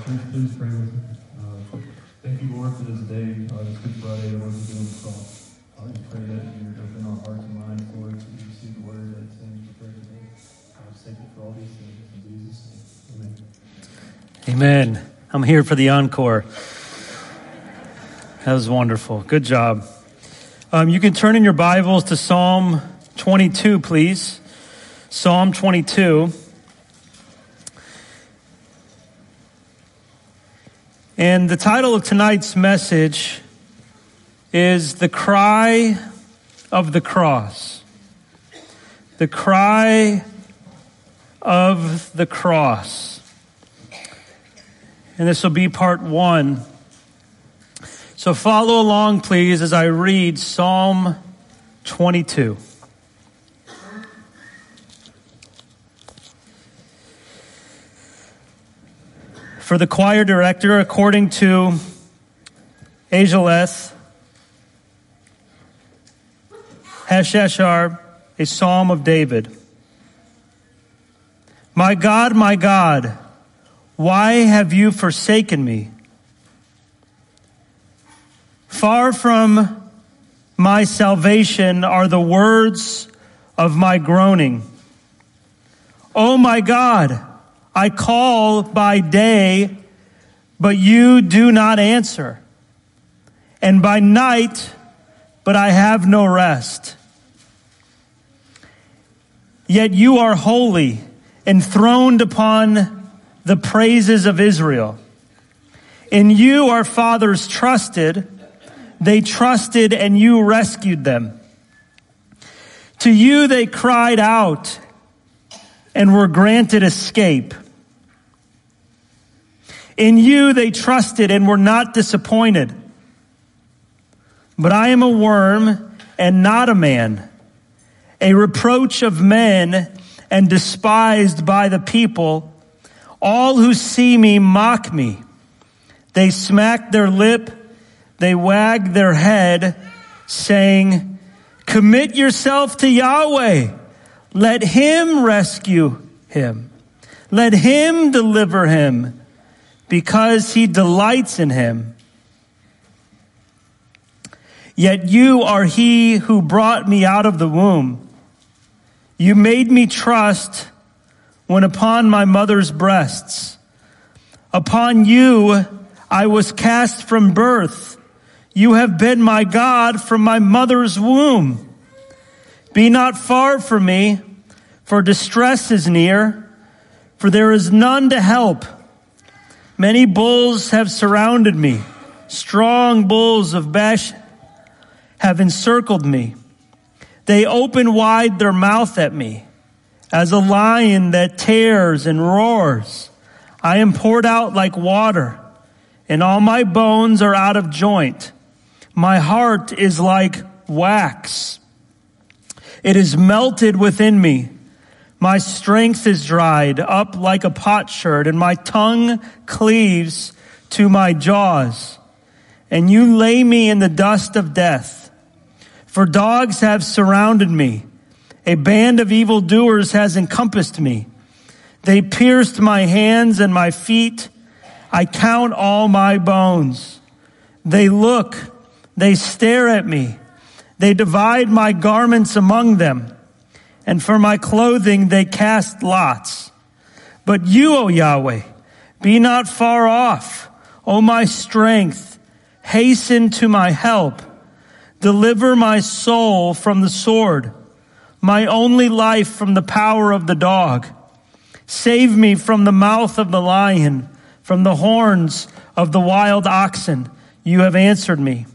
Please pray with me. Thank you, Lord, for this day, this Good Friday, Lord, we're doing the cross. I pray that you would open our hearts and minds, Lord, to receive the word that's in prayer today. Thank you for all these things. In Jesus' name, amen. Amen. I'm here for the encore. That was wonderful. Good job. You can turn in your Bibles to Psalm 22, please. Psalm 22. And the title of tonight's message is The Cry of the Cross. The Cry of the Cross. And this will be part 1. So follow along, please, as I read Psalm 22. For the choir director, according to Ageleth Hasheshar, a psalm of David. My God, why have you forsaken me? Far from my salvation are the words of my groaning. Oh my God, I call by day, but you do not answer. And by night, but I have no rest. Yet you are holy, enthroned upon the praises of Israel. In you our fathers trusted. They trusted and you rescued them. To you they cried out and were granted escape. In you they trusted and were not disappointed. But I am a worm and not a man, a reproach of men and despised by the people. All who see me mock me. They smack their lip, they wag their head, saying, commit yourself to Yahweh. Let him rescue him. Let him deliver him, because he delights in him. Yet you are he who brought me out of the womb. You made me trust when upon my mother's breasts. Upon you I was cast from birth. You have been my God from my mother's womb. Be not far from me, for distress is near, for there is none to help. Many bulls have surrounded me. Strong bulls of Bashan have encircled me. They open wide their mouth at me. As a lion that tears and roars, I am poured out like water, and all my bones are out of joint. My heart is like wax. It is melted within me. My strength is dried up like a potsherd, and my tongue cleaves to my jaws. And you lay me in the dust of death. For dogs have surrounded me. A band of evildoers has encompassed me. They pierced my hands and my feet. I count all my bones. They look, they stare at me. They divide my garments among them. And for my clothing they cast lots. But you, O Yahweh, be not far off. O my strength, hasten to my help. Deliver my soul from the sword, my only life from the power of the dog. Save me from the mouth of the lion, from the horns of the wild oxen. You have answered me.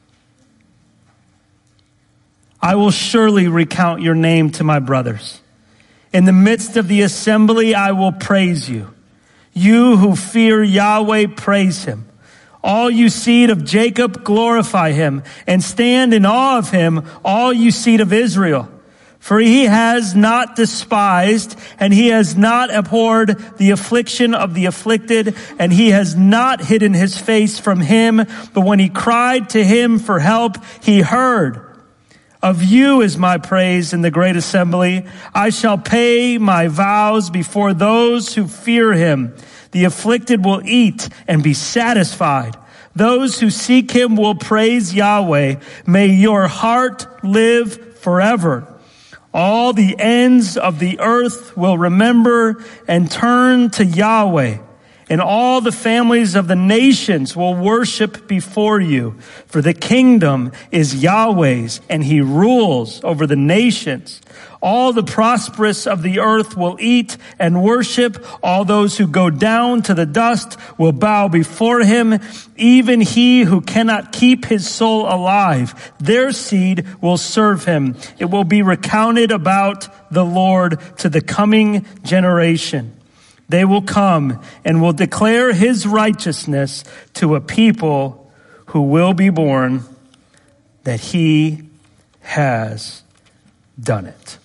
I will surely recount your name to my brothers. In the midst of the assembly, I will praise you. You who fear Yahweh, praise him. All you seed of Jacob, glorify him, and stand in awe of him, all you seed of Israel. For he has not despised, and he has not abhorred the affliction of the afflicted, and he has not hidden his face from him. But when he cried to him for help, he heard. Of you is my praise in the great assembly. I shall pay my vows before those who fear him. The afflicted will eat and be satisfied. Those who seek him will praise Yahweh. May your heart live forever. All the ends of the earth will remember and turn to Yahweh, and all the families of the nations will worship before you. For the kingdom is Yahweh's, and he rules over the nations. All the prosperous of the earth will eat and worship. All those who go down to the dust will bow before him. Even he who cannot keep his soul alive, their seed will serve him. It will be recounted about the Lord to the coming generation. They will come and will declare his righteousness to a people who will be born, that he has done it.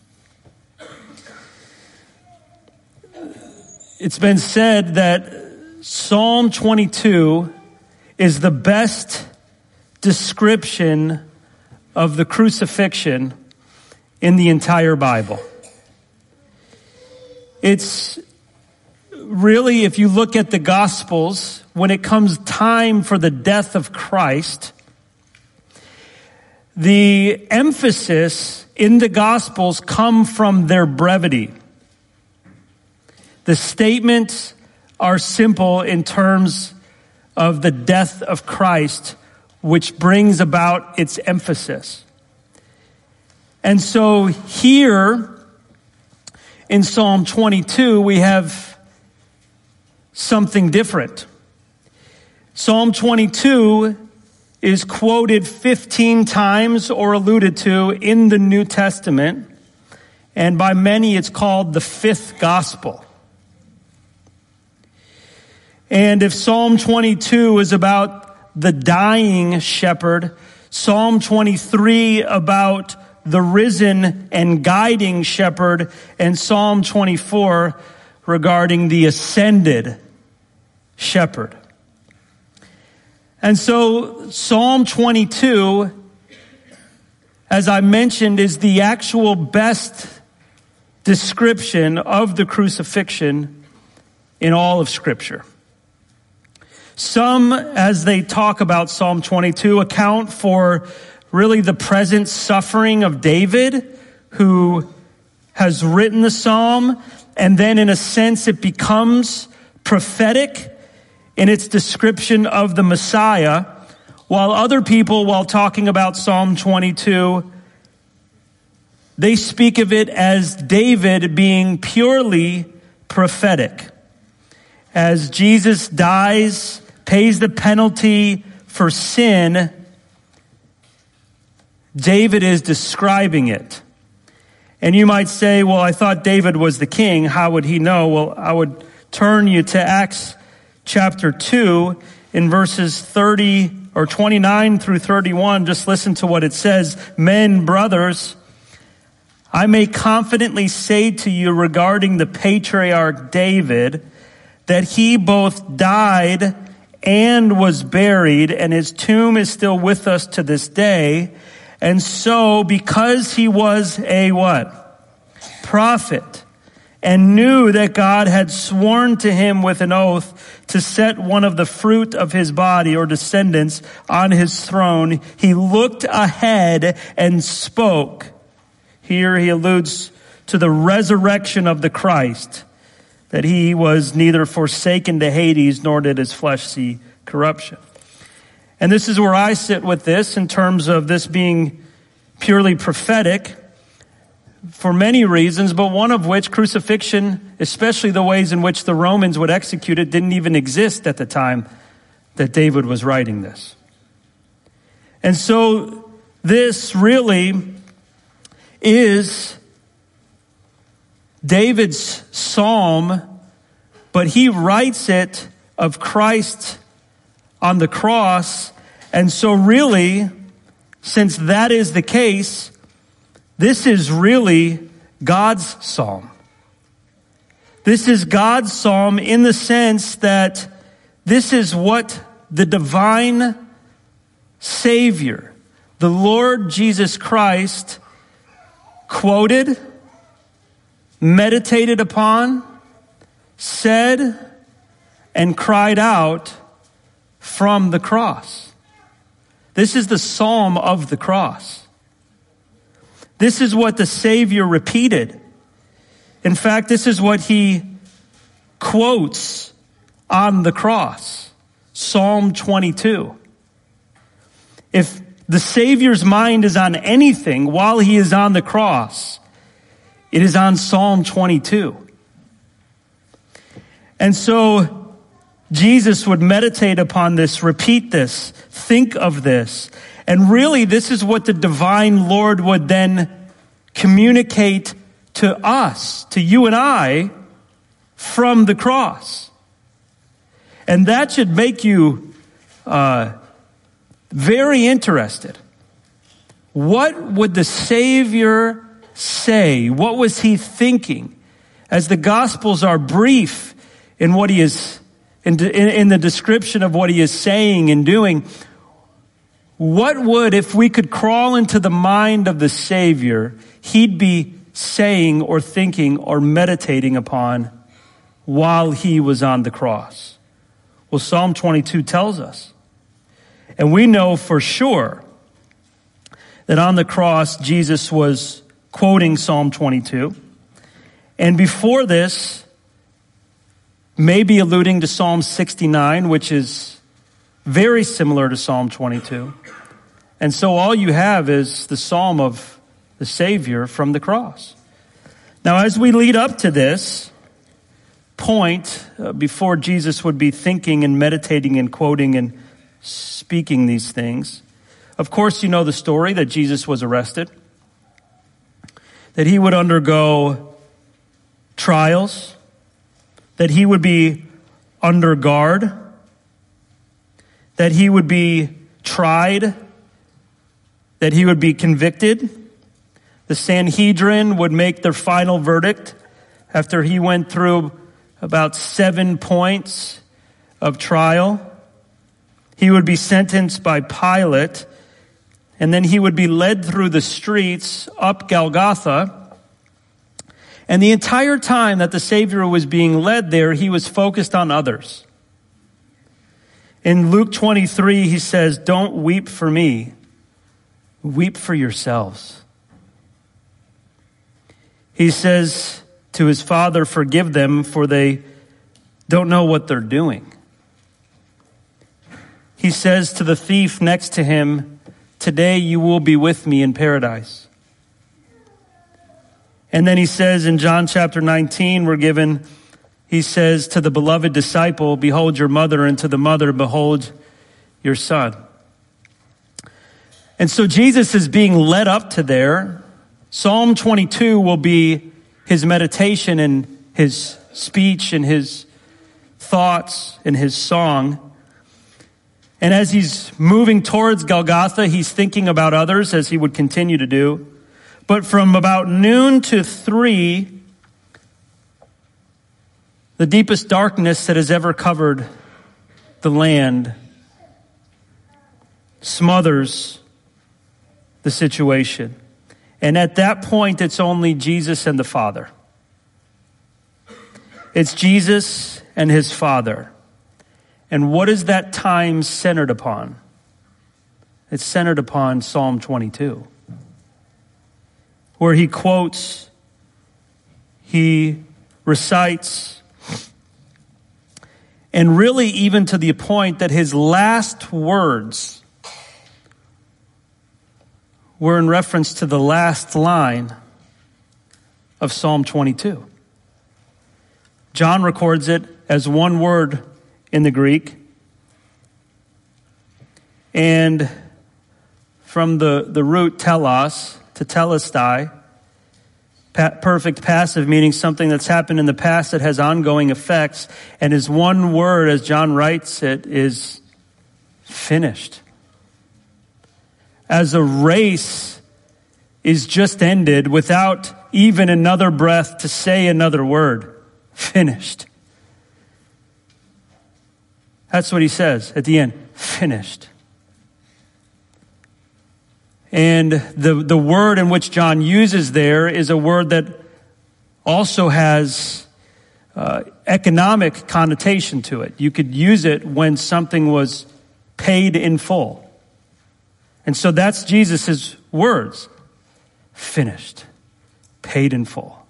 It's been said that Psalm 22 is the best description of the crucifixion in the entire Bible. It's really, if you look at the Gospels, when it comes time for the death of Christ, the emphasis in the Gospels come from their brevity. The statements are simple in terms of the death of Christ, which brings about its emphasis. And so here in Psalm 22, we have something different. Psalm 22 is quoted 15 times or alluded to in the New Testament, and by many it's called the fifth gospel. And if Psalm 22 is about the dying shepherd, Psalm 23 about the risen and guiding shepherd, and Psalm 24 regarding the ascended shepherd. And so Psalm 22, as I mentioned, is the actual best description of the crucifixion in all of Scripture. Some, as they talk about Psalm 22, account for really the present suffering of David, who has written the psalm, and then in a sense it becomes prophetic in its description of the Messiah, while other people, while talking about Psalm 22, they speak of it as David being purely prophetic. As Jesus dies, pays the penalty for sin, David is describing it. And you might say, well, I thought David was the king. How would he know? Well, I would turn you to Acts chapter 2 in verses 30 or 29 through 31. Just listen to what it says. Men, brothers, I may confidently say to you regarding the patriarch David that he both died and was buried, and his tomb is still with us to this day. And so, because he was a what? Prophet, and knew that God had sworn to him with an oath to set one of the fruit of his body or descendants on his throne, he looked ahead and spoke. Here he alludes to the resurrection of the Christ, that he was neither forsaken to Hades, nor did his flesh see corruption. And this is where I sit with this in terms of this being purely prophetic for many reasons, but one of which, crucifixion, especially the ways in which the Romans would execute it, didn't even exist at the time that David was writing this. And so this really is David's psalm, but he writes it of Christ on the cross. And so really, since that is the case, this is really God's psalm. This is God's psalm in the sense that this is what the divine Savior, the Lord Jesus Christ quoted, meditated upon, said, and cried out from the cross. This is the Psalm of the cross. This is what the Savior repeated. In fact, this is what he quotes on the cross. Psalm 22. If the Savior's mind is on anything while he is on the cross, it is on Psalm 22. And so Jesus would meditate upon this, repeat this, think of this. And really, this is what the divine Lord would then communicate to us, to you and I, from the cross. And that should make you very interested. What would the Savior say? What was he thinking? As the Gospels are brief in what he is, in the description of what he is saying and doing, what would, if we could crawl into the mind of the Savior, he'd be saying or thinking or meditating upon while he was on the cross? Well, Psalm 22 tells us. And we know for sure that on the cross, Jesus was quoting Psalm 22. And before this, maybe alluding to Psalm 69, which is very similar to Psalm 22. And so all you have is the Psalm of the Savior from the cross. Now, as we lead up to this point, before Jesus would be thinking and meditating and quoting and speaking these things, of course, you know the story that Jesus was arrested, that he would undergo trials, that he would be under guard, that he would be tried, that he would be convicted. The Sanhedrin would make their final verdict after he went through about 7 points of trial. He would be sentenced by Pilate, and then he would be led through the streets up Golgotha. And the entire time that the Savior was being led there, he was focused on others. In Luke 23, he says, "Don't weep for me, weep for yourselves." He says to his Father, "Forgive them, for they don't know what they're doing." He says to the thief next to him, "Today you will be with me in paradise." And then he says in John chapter 19, he says to the beloved disciple, "Behold your mother," and to the mother, "Behold your son." And so Jesus is being led up to there. Psalm 22 will be his meditation and his speech and his thoughts and his song. And as he's moving towards Golgotha, he's thinking about others, as he would continue to do. But from about noon to 3, the deepest darkness that has ever covered the land smothers the situation. And at that point, it's only Jesus and the Father. It's Jesus and his Father. And what is that time centered upon? It's centered upon Psalm 22. Where he quotes, he recites, and really even to the point that his last words were in reference to the last line of Psalm 22. John records it as one word in the Greek. And from the root telos, to telestai, perfect passive, meaning something that's happened in the past that has ongoing effects, and his one word, as John writes it, is finished. As a race is just ended without even another breath to say another word. Finished. That's what he says at the end. Finished. And the word in which John uses there is a word that also has economic connotation to it. You could use it when something was paid in full. And so that's Jesus' words. Finished. Paid in full.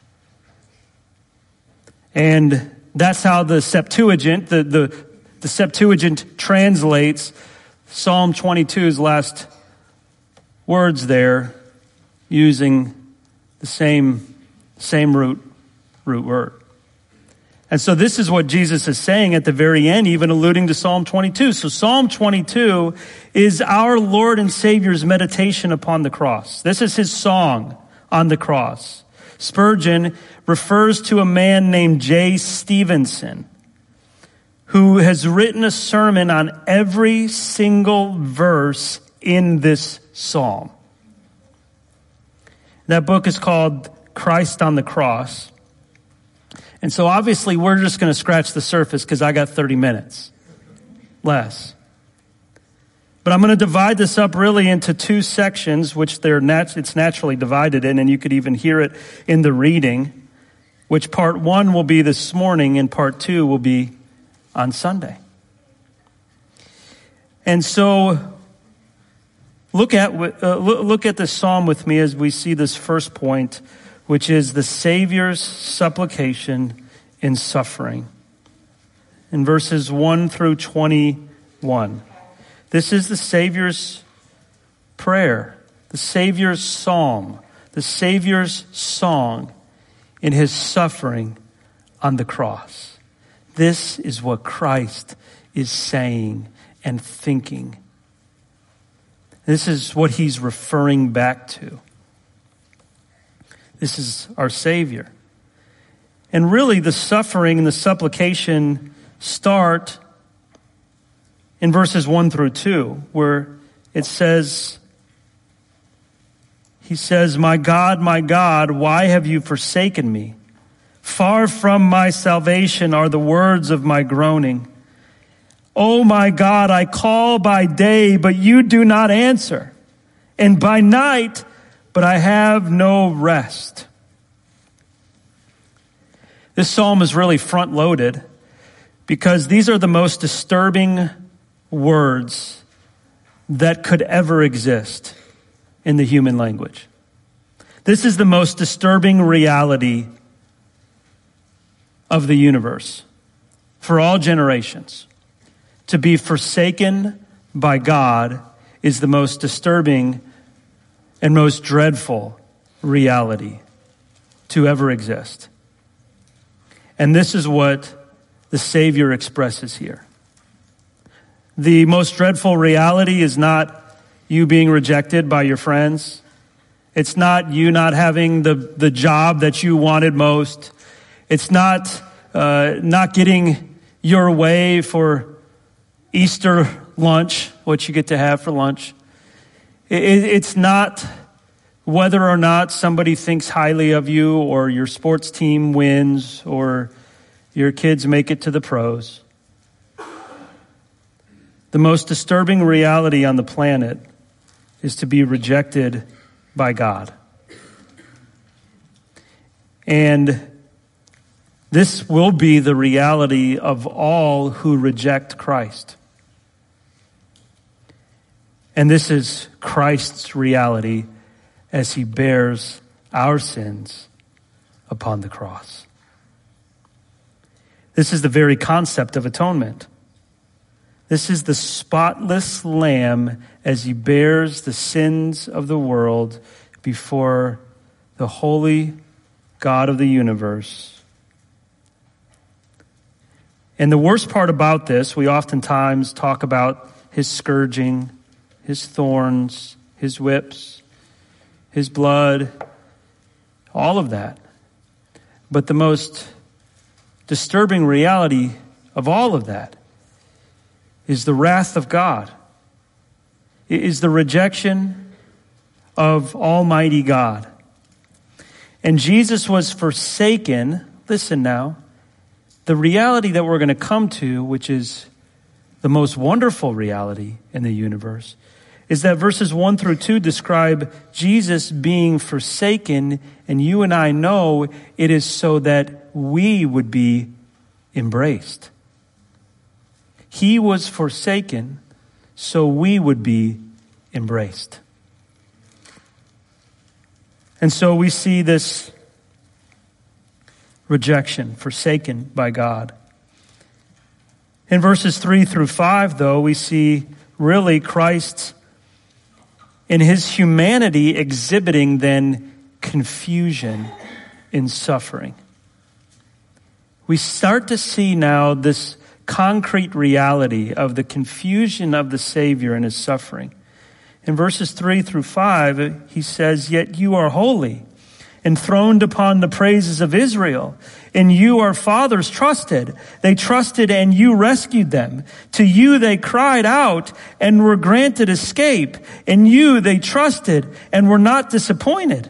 And that's how the Septuagint, the Septuagint translates Psalm 22's last words there using the same root word. And so this is what Jesus is saying at the very end, even alluding to Psalm 22. So Psalm 22 is our Lord and Savior's meditation upon the cross. This is his song on the cross. Spurgeon refers to a man named J. Stevenson, who has written a sermon on every single verse in this psalm. That book is called Christ on the Cross. And so obviously we're just going to scratch the surface because I got 30 minutes less. But I'm going to divide this up really into two sections, which it's naturally divided in, and you could even hear it in the reading, which part 1 will be this morning and part 2 will be on Sunday. And so look at this psalm with me as we see this first point, which is the Savior's supplication in suffering. In verses 1 through 21. This is the Savior's prayer, the Savior's psalm, the Savior's song in his suffering on the cross. This is what Christ is saying and thinking. This is what he's referring back to. This is our Savior. And really the suffering and the supplication start in verses 1 through 2, where it says, he says, my God, why have you forsaken me? Far from my salvation are the words of my groaning. Oh my God, I call by day, but you do not answer. And by night, but I have no rest. This psalm is really front-loaded because these are the most disturbing words that could ever exist in the human language. This is the most disturbing reality of the universe for all generations. To be forsaken by God is the most disturbing and most dreadful reality to ever exist. And this is what the Savior expresses here. The most dreadful reality is not you being rejected by your friends. It's not you not having the job that you wanted most. It's not getting your way for Easter lunch, what you get to have for lunch. It's not whether or not somebody thinks highly of you or your sports team wins or your kids make it to the pros. The most disturbing reality on the planet is to be rejected by God. And this will be the reality of all who reject Christ. And this is Christ's reality as he bears our sins upon the cross. This is the very concept of atonement. This is the spotless Lamb as he bears the sins of the world before the holy God of the universe. And the worst part about this, we oftentimes talk about his scourging, his thorns, his whips, his blood, all of that. But the most disturbing reality of all of that is the wrath of God. It is the rejection of Almighty God. And Jesus was forsaken, listen now, the reality that we're going to come to, which is the most wonderful reality in the universe, is that verses 1 through 2 describe Jesus being forsaken, and you and I know it is so that we would be embraced. He was forsaken so we would be embraced. And so we see this rejection, forsaken by God. In verses 3 through 5, though, we see really Christ in his humanity exhibiting then confusion in suffering. We start to see now this concrete reality of the confusion of the Savior and his suffering. In verses 3 through 5, he says, "Yet you are holy, enthroned upon the praises of Israel. In you our fathers trusted. They trusted and you rescued them. To you they cried out and were granted escape. In you they trusted and were not disappointed."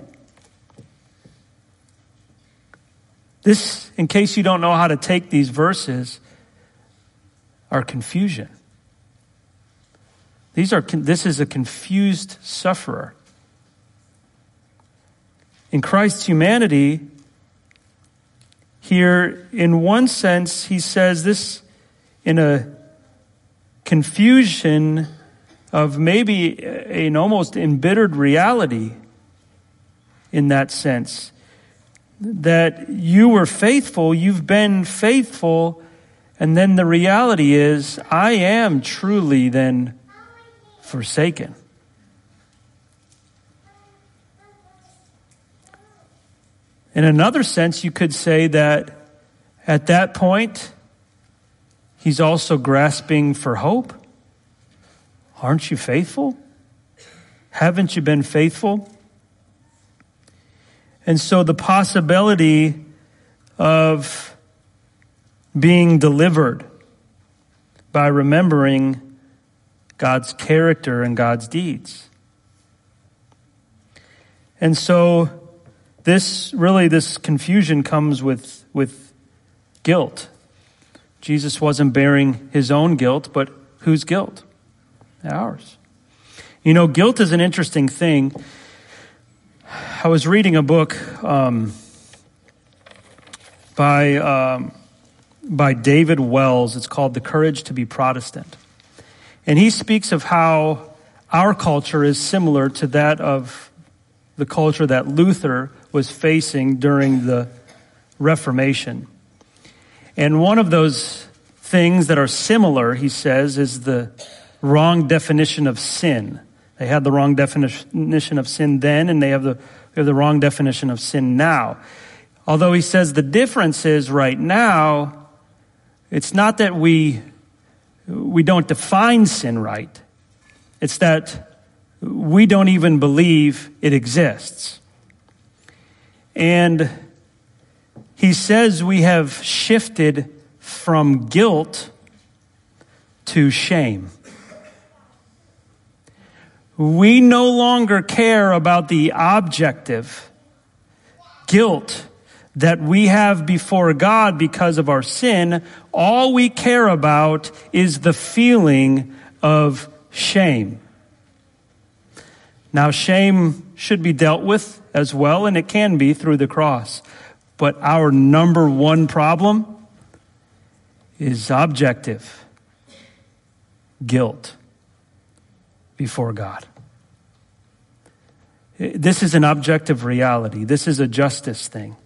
This, in case you don't know how to take these verses, are confusion. This is a confused sufferer. In Christ's humanity, here, in one sense, he says this in a confusion of maybe an almost embittered reality in that sense. That you were faithful, you've been faithful, and then the reality is, I am truly then forsaken. In another sense, you could say that at that point, he's also grasping for hope. Aren't you faithful? Haven't you been faithful? And so the possibility of being delivered by remembering God's character and God's deeds. And so this confusion comes with guilt. Jesus wasn't bearing his own guilt, but whose guilt? Ours. You know, guilt is an interesting thing. I was reading a book by David Wells. It's called The Courage to be Protestant. And he speaks of how our culture is similar to that of the culture that Luther was facing during the Reformation. And one of those things that are similar, he says, is the wrong definition of sin. They had the wrong definition of sin then, and they have the wrong definition of sin now. Although he says the difference is right now, it's not that we don't define sin right. It's that we don't even believe it exists. And he says we have shifted from guilt to shame. We no longer care about the objective guilt that we have before God because of our sin. All we care about is the feeling of shame. Now, shame should be dealt with as well, and it can be through the cross. But our number one problem is objective guilt before God. This is an objective reality. This is a justice thing.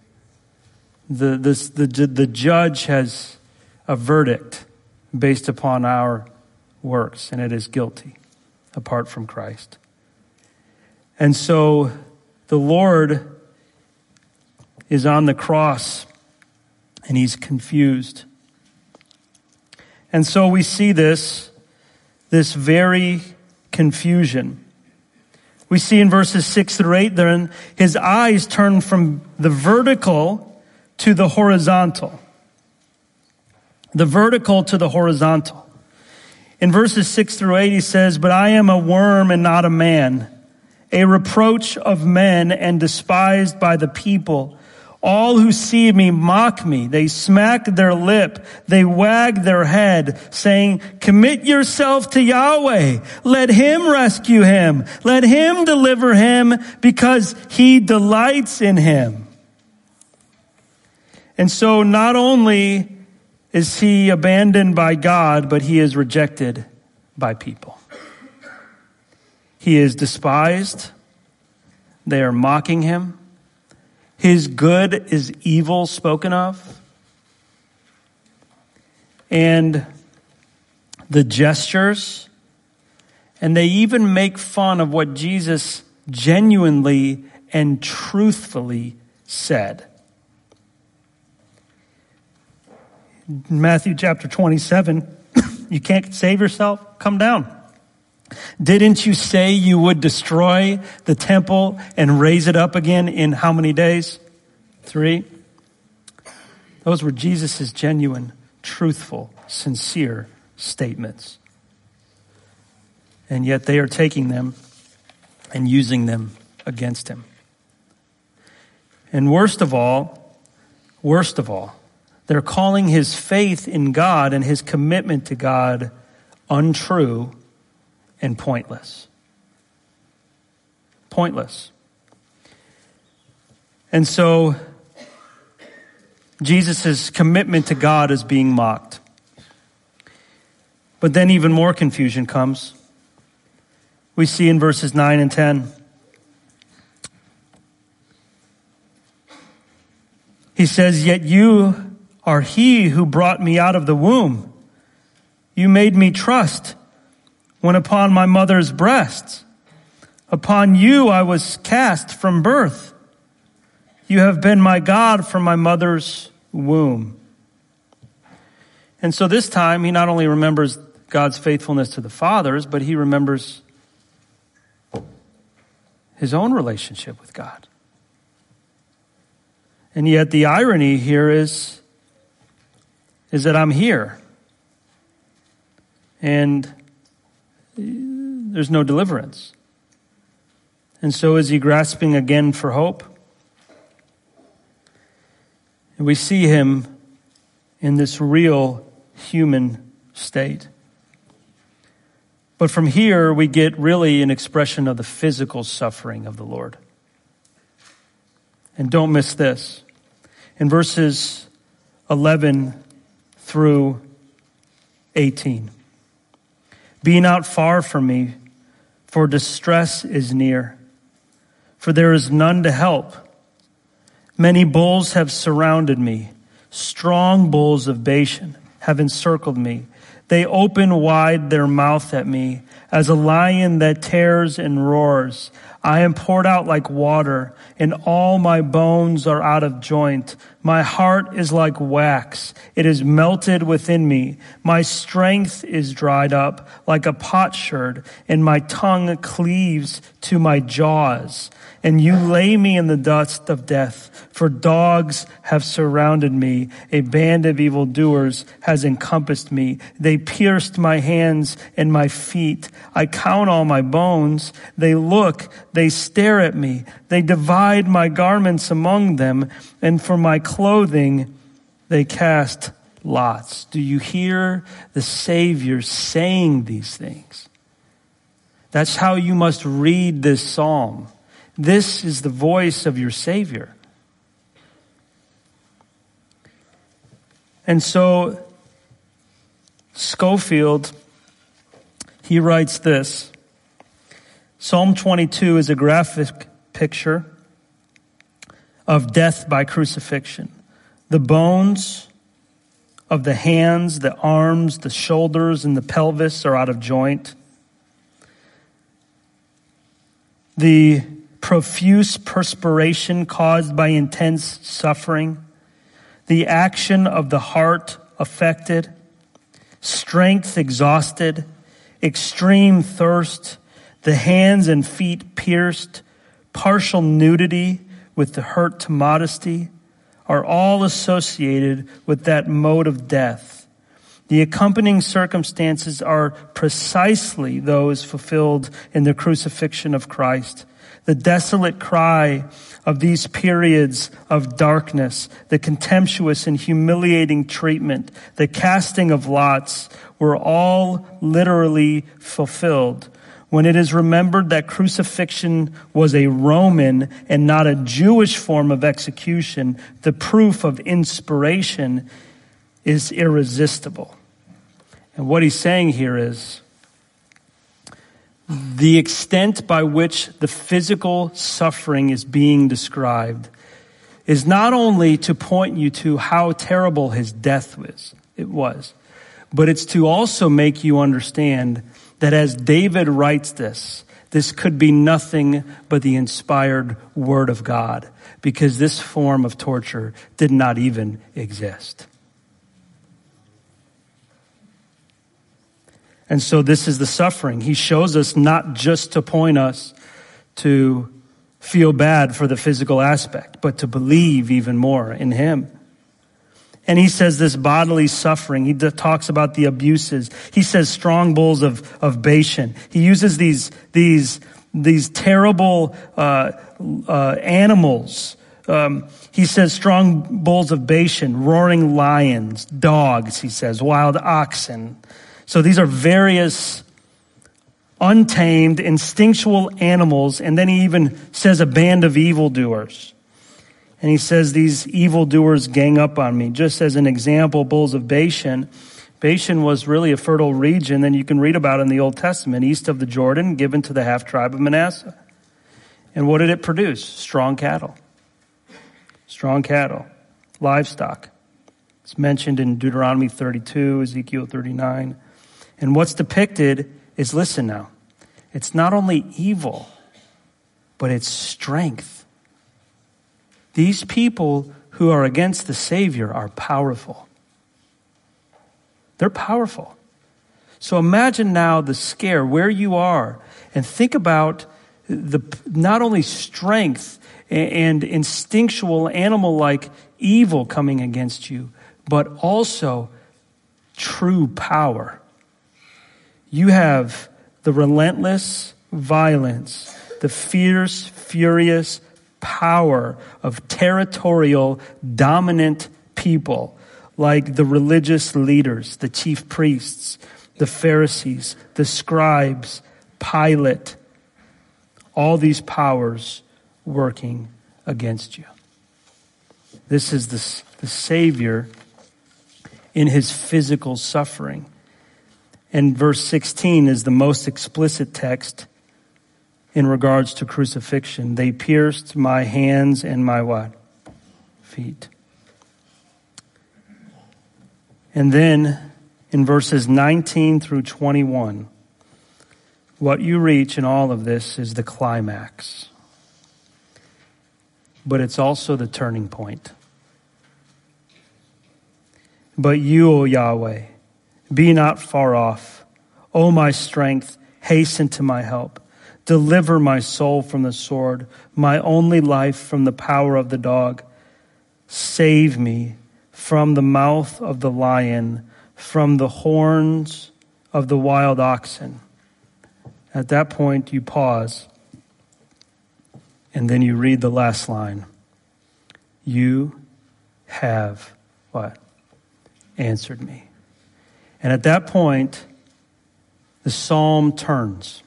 The judge has a verdict based upon our works, and it is guilty apart from Christ. And so the Lord is on the cross, and he's confused. And so we see this very confusion. We see in verses 6 through 8, then his eyes turn from the vertical to the horizontal. The vertical to the horizontal. In verses 6 through 8, he says, "But I am a worm and not a man, a reproach of men and despised by the people. All who see me mock me. They smack their lip. They wag their head, saying, commit yourself to Yahweh. Let him rescue him. Let him deliver him, because he delights in him. And so not only is he abandoned by God, but he is rejected by people. He is despised. They are mocking him. His good is evil spoken of. And the gestures, and they even make fun of what Jesus genuinely and truthfully said. Matthew chapter 27, you can't save yourself? Come down. Didn't you say you would destroy the temple and raise it up again in how many days? 3. Those were Jesus' genuine, truthful, sincere statements. And yet they are taking them and using them against him. And worst of all, they're calling his faith in God and his commitment to God untrue and pointless. Pointless. And so Jesus' commitment to God is being mocked. But then even more confusion comes. We see in verses 9 and 10. He says, yet you are he who brought me out of the womb. You made me trust when upon my mother's breasts. Upon you I was cast from birth. You have been my God from my mother's womb. And so this time he not only remembers God's faithfulness to the fathers, but he remembers his own relationship with God. And yet the irony here is that I'm here. And there's no deliverance. And so is he grasping again for hope? And we see him in this real human state. But from here, we get really an expression of the physical suffering of the Lord. And don't miss this. In verses 11 through 18. Be not far from me, for distress is near, for there is none to help. Many bulls have surrounded me. Strong bulls of Bashan have encircled me. They open wide their mouth at me, as a lion that tears and roars. I am poured out like water, and all my bones are out of joint. My heart is like wax. It is melted within me. My strength is dried up like a potsherd, and my tongue cleaves to my jaws. And you lay me in the dust of death, for dogs have surrounded me. A band of evildoers has encompassed me. They pierced my hands and my feet. I count all my bones. They look, they stare at me. They divide my garments among them, and for my clothing they cast lots. Do you hear the Savior saying these things? That's how you must read this psalm. This is the voice of your Savior. And so Scofield, he writes this. Psalm 22 is a graphic picture of death by crucifixion. The bones of the hands, the arms, the shoulders, and the pelvis are out of joint. The profuse perspiration caused by intense suffering, the action of the heart affected, strength exhausted, extreme thirst, the hands and feet pierced, partial nudity with the hurt to modesty are all associated with that mode of death. The accompanying circumstances are precisely those fulfilled in the crucifixion of Christ. The desolate cry of these periods of darkness, the contemptuous and humiliating treatment, the casting of lots were all literally fulfilled when it is remembered that crucifixion was a Roman and not a Jewish form of execution. The proof of inspiration is irresistible. And what he's saying here is the extent by which the physical suffering is being described is not only to point you to how terrible his death was, but it's to also make you understand that as David writes this could be nothing but the inspired word of God, because this form of torture did not even exist. And so this is the suffering. He shows us not just to point us to feel bad for the physical aspect, but to believe even more in him. And he says this bodily suffering. He talks about the abuses. He says strong bulls of Bashan. He uses these terrible animals. He says strong bulls of Bashan, roaring lions, dogs, he says, wild oxen. So these are various untamed, instinctual animals. And then he even says a band of evildoers. And he says these evildoers gang up on me. Just as an example, bulls of Bashan. Bashan was really a fertile region that you can read about in the Old Testament, east of the Jordan, given to the half-tribe of Manasseh. And what did it produce? Strong cattle. Strong cattle. Livestock. It's mentioned in Deuteronomy 32, Ezekiel 39. And what's depicted is, listen now, it's not only evil, but it's strength. These people who are against the Savior are powerful. They're powerful. So imagine now the scare where you are, and think about the not only strength and instinctual animal-like evil coming against you, but also true power. You have the relentless violence, the fierce, furious power of territorial, dominant people like the religious leaders, the chief priests, the Pharisees, the scribes, Pilate, all these powers working against you. This is the Savior in his physical suffering. And verse 16 is the most explicit text in regards to crucifixion. They pierced my hands and my what? Feet. And then in verses 19 through 21, what you reach in all of this is the climax. But it's also the turning point. But you, O Yahweh, be not far off. O my strength, hasten to my help. Deliver my soul from the sword, my only life from the power of the dog. Save me from the mouth of the lion, from the horns of the wild oxen. At that point, you pause, and then you read the last line. You have what? Answered me. And at that point, the psalm turns.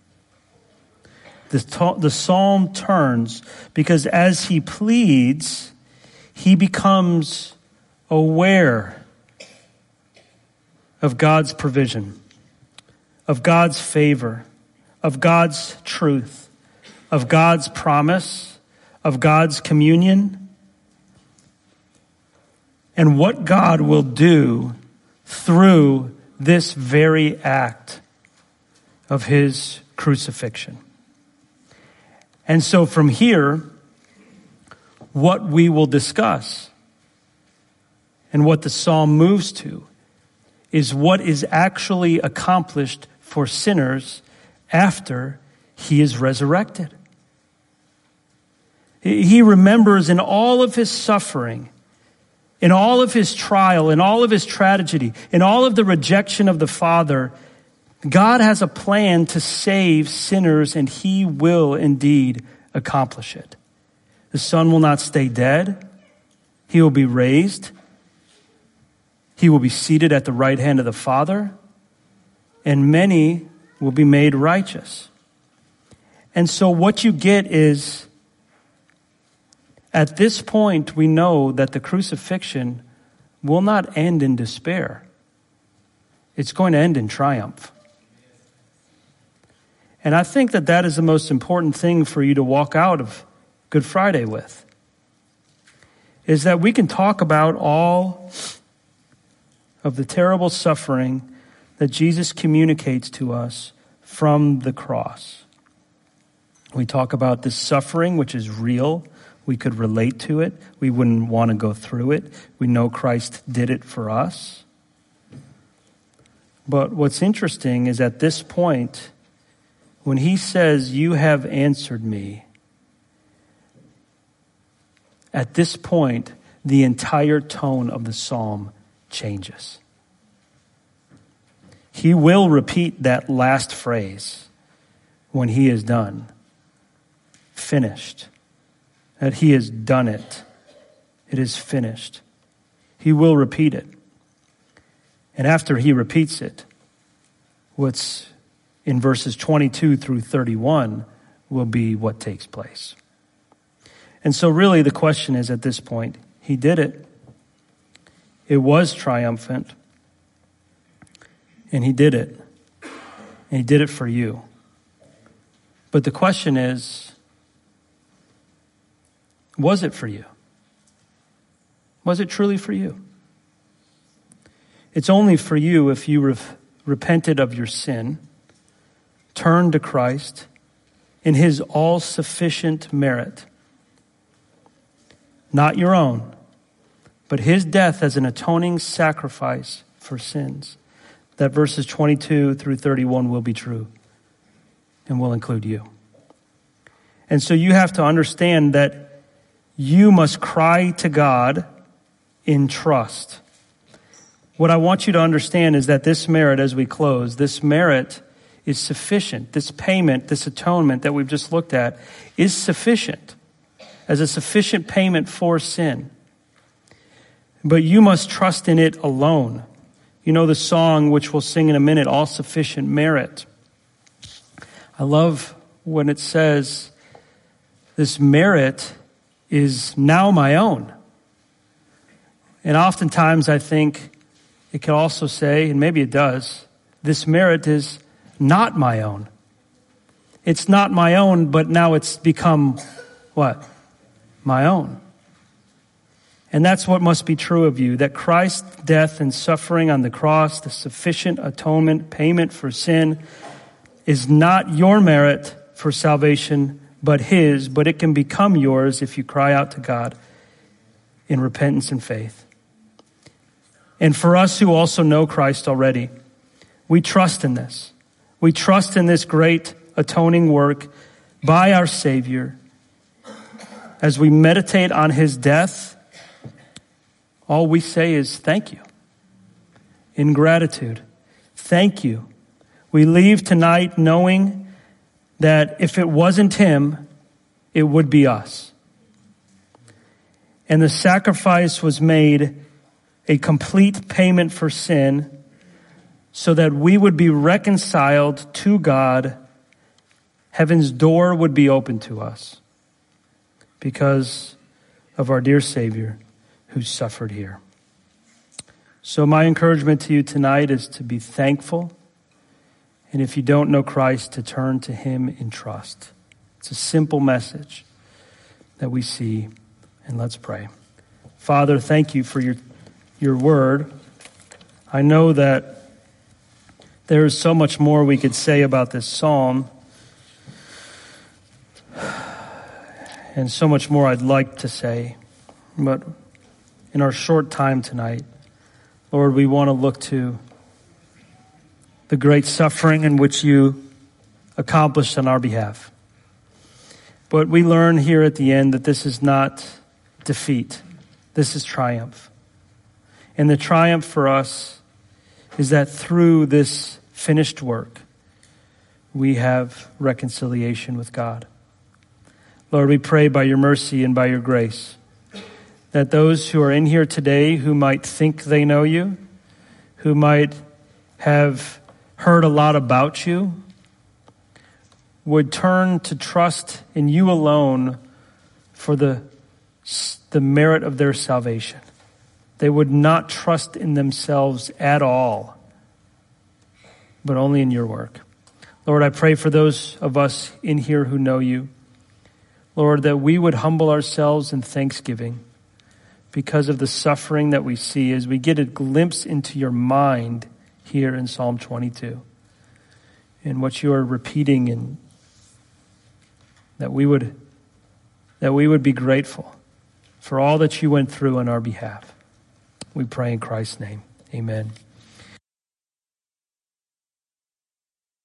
The psalm turns because as he pleads, he becomes aware of God's provision, of God's favor, of God's truth, of God's promise, of God's communion, and what God will do through this very act of his crucifixion. And so from here, what we will discuss and what the psalm moves to is what is actually accomplished for sinners after he is resurrected. He remembers in all of his suffering, in all of his trial, in all of his tragedy, in all of the rejection of the Father, God has a plan to save sinners, and he will indeed accomplish it. The Son will not stay dead. He will be raised. He will be seated at the right hand of the Father, and many will be made righteous. And so what you get is, at this point, we know that the crucifixion will not end in despair. It's going to end in triumph. And I think that that is the most important thing for you to walk out of Good Friday with, is that we can talk about all of the terrible suffering that Jesus communicates to us from the cross. We talk about this suffering, which is real. We could relate to it. We wouldn't want to go through it. We know Christ did it for us. But what's interesting is at this point, when he says, "You have answered me," at this point, the entire tone of the psalm changes. He will repeat that last phrase when he is done. Finished. That he has done it. It is finished. He will repeat it. And after he repeats it, what's in verses 22 through 31 will be what takes place. And so really the question is, at this point, he did it. It was triumphant. And he did it. And he did it for you. But the question is, was it for you? Was it truly for you? It's only for you if you repented of your sin, turned to Christ in his all-sufficient merit. Not your own, but his death as an atoning sacrifice for sins. That verses 22 through 31 will be true and will include you. And so you have to understand that you must cry to God in trust. What I want you to understand is that this merit, as we close, this merit is sufficient. This payment, this atonement that we've just looked at is sufficient as a sufficient payment for sin. But you must trust in it alone. You know the song, which we'll sing in a minute, All Sufficient Merit. I love when it says, this merit is now my own. And oftentimes I think it can also say, and maybe it does, this merit is not my own. It's not my own, but now it's become what? My own. And that's what must be true of you, that Christ's death and suffering on the cross, the sufficient atonement, payment for sin, is not your merit for salvation, but his, but it can become yours if you cry out to God in repentance and faith. And for us who also know Christ already, we trust in this. We trust in this great atoning work by our Savior. As we meditate on his death, all we say is thank you. In gratitude, thank you. We leave tonight knowing that if it wasn't him, it would be us. And the sacrifice was made a complete payment for sin so that we would be reconciled to God. Heaven's door would be open to us because of our dear Savior who suffered here. So my encouragement to you tonight is to be thankful. And if you don't know Christ, to turn to him in trust. It's a simple message that we see. And let's pray. Father, thank you for your word. I know that there is so much more we could say about this psalm. And so much more I'd like to say. But in our short time tonight, Lord, we want to look to the great suffering in which you accomplished on our behalf. But we learn here at the end that this is not defeat. This is triumph. And the triumph for us is that through this finished work, we have reconciliation with God. Lord, we pray by your mercy and by your grace that those who are in here today who might think they know you, who might have heard a lot about you, would turn to trust in you alone for the merit of their salvation. They would not trust in themselves at all, but only in your work. Lord, I pray for those of us in here who know you, Lord, that we would humble ourselves in thanksgiving because of the suffering that we see as we get a glimpse into your mind here in Psalm 22 and what you are repeating, and that we would be grateful for all that you went through on our behalf. We pray in Christ's name. Amen.